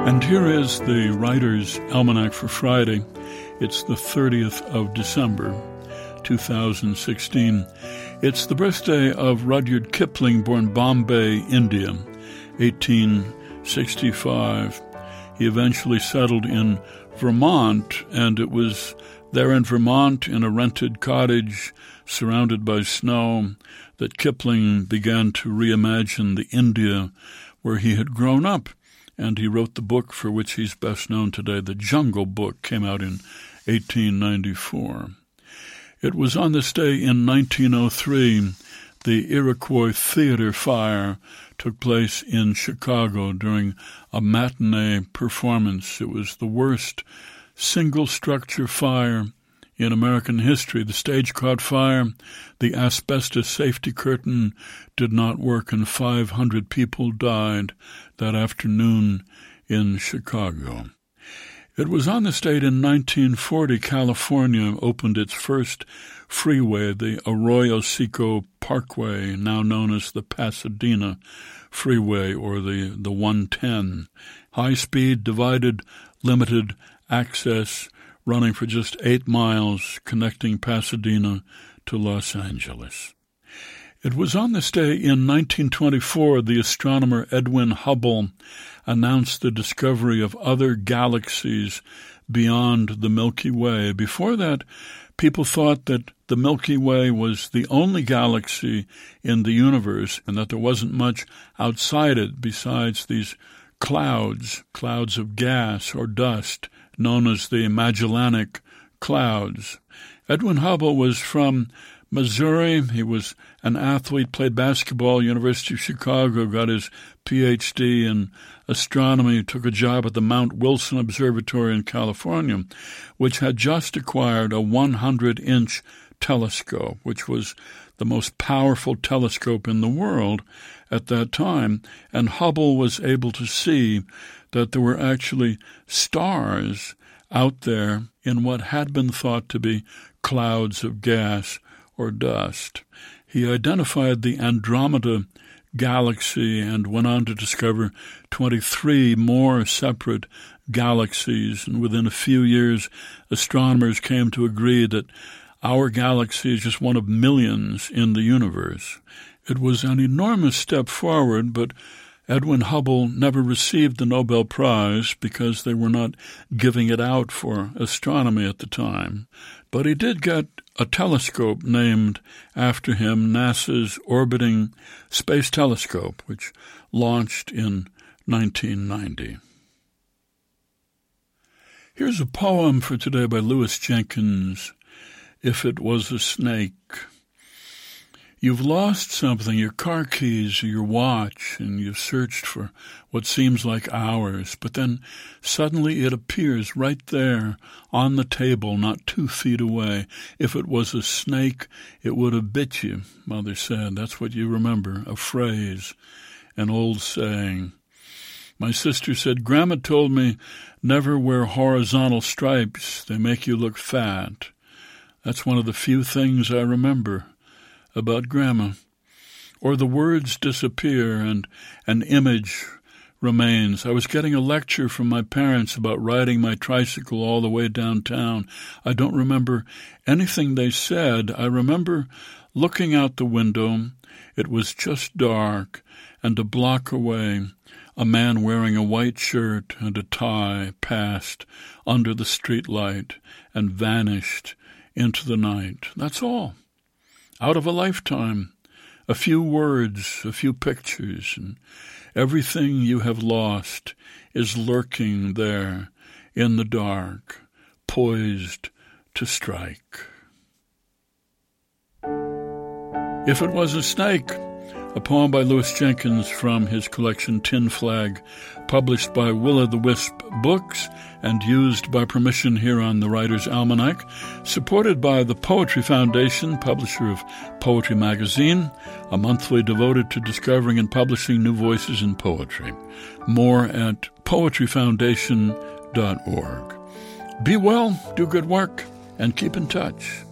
And here is the Writer's Almanac for Friday. It's the 30th of December, 2016. It's the birthday of Rudyard Kipling, born Bombay, India, 1865. He eventually settled in Vermont, and it was there in Vermont, in a rented cottage surrounded by snow, that Kipling began to reimagine the India where he had grown up. And he wrote the book for which he's best known today. The Jungle Book came out in 1894. It was on this day in 1903 the Iroquois Theater fire took place in Chicago during a matinee performance. It was the worst single-structure fire in American history. The stage caught fire. The asbestos safety curtain did not work, and 500 people died that afternoon in Chicago. It was on this date in 1940 California opened its first freeway, the Arroyo Seco Parkway, now known as the Pasadena Freeway or the 110. High-speed, divided, limited access, running for just 8 miles, connecting Pasadena to Los Angeles. It was on this day in 1924 the astronomer Edwin Hubble announced the discovery of other galaxies beyond the Milky Way. Before that, people thought that the Milky Way was the only galaxy in the universe and that there wasn't much outside it besides these clouds of gas or dust, known as the Magellanic Clouds. Edwin Hubble was from Missouri. He was an athlete, played basketball, University of Chicago, got his Ph.D. in astronomy, took a job at the Mount Wilson Observatory in California, which had just acquired a 100-inch telescope, which was the most powerful telescope in the world at that time. And Hubble was able to see that there were actually stars out there in what had been thought to be clouds of gas or dust. He identified the Andromeda galaxy and went on to discover 23 more separate galaxies. And within a few years, astronomers came to agree that our galaxy is just one of millions in the universe. It was an enormous step forward, but Edwin Hubble never received the Nobel Prize because they were not giving it out for astronomy at the time. But he did get a telescope named after him, NASA's Orbiting Space Telescope, which launched in 1990. Here's a poem for today by Louis Jenkins, If It Was a Snake. You've lost something, your car keys or your watch, and you've searched for what seems like hours, but then suddenly it appears right there on the table, not 2 feet away. If it was a snake, it would have bit you, Mother said. That's what you remember, a phrase, an old saying. My sister said, Grandma told me never wear horizontal stripes. They make you look fat. That's one of the few things I remember about Grandma. Or the words disappear and an image remains. I was getting a lecture from my parents about riding my tricycle all the way downtown. I don't remember anything they said. I remember looking out the window. It was just dark, and a block away, a man wearing a white shirt and a tie passed under the streetlight and vanished into the night. That's all. Out of a lifetime, a few words, a few pictures, and everything you have lost is lurking there in the dark, poised to strike. If It Was a Snake, a poem by Louis Jenkins from his collection Tin Flag, published by Will-o'-the-Wisp Books and used by permission here on the Writer's Almanac, supported by the Poetry Foundation, publisher of Poetry Magazine, a monthly devoted to discovering and publishing new voices in poetry. More at poetryfoundation.org. Be well, do good work, and keep in touch.